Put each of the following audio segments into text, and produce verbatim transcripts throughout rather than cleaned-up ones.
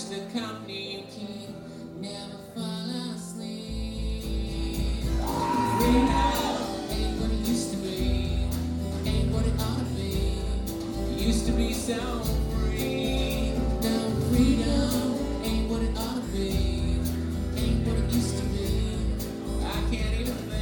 Watch the company you keep, never fall asleep. Freedom ain't what it used to be, ain't what it ought to be. It used to be so free. Now freedom ain't what it ought to be, ain't what it used to be. I can't even think.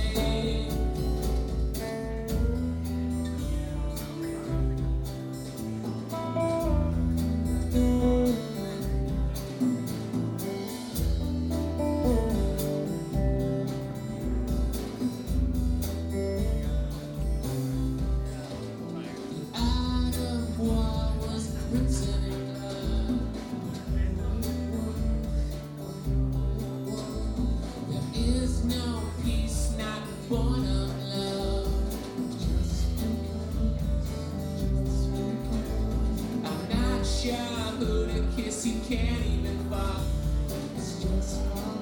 Born of love. I'm not sure who to kiss, you can't even fuck. It's just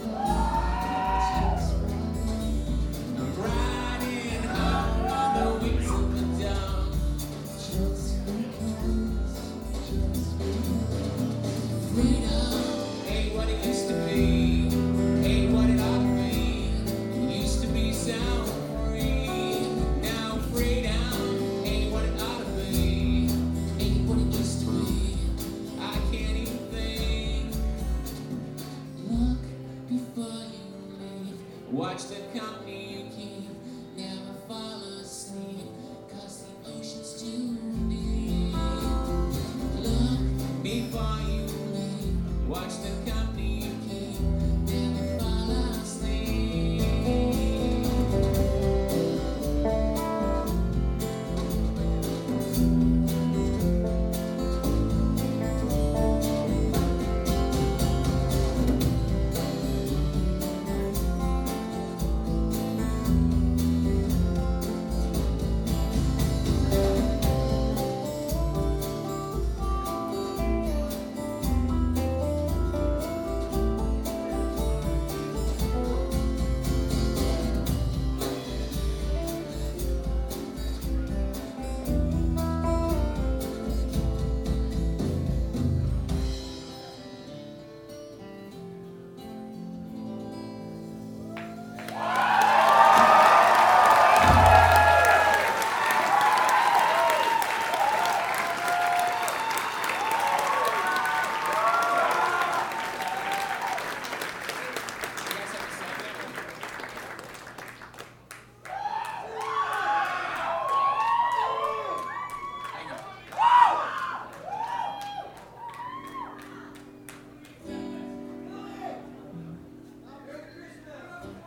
I'm riding home on the wings of the dawn. Just because, just because. Freedom ain't what it used to be, ain't what it ought to be. It used to be so free. Now freedom ain't what it ought to be, ain't what it used to be. I can't even think. Look before you leave. Watch the company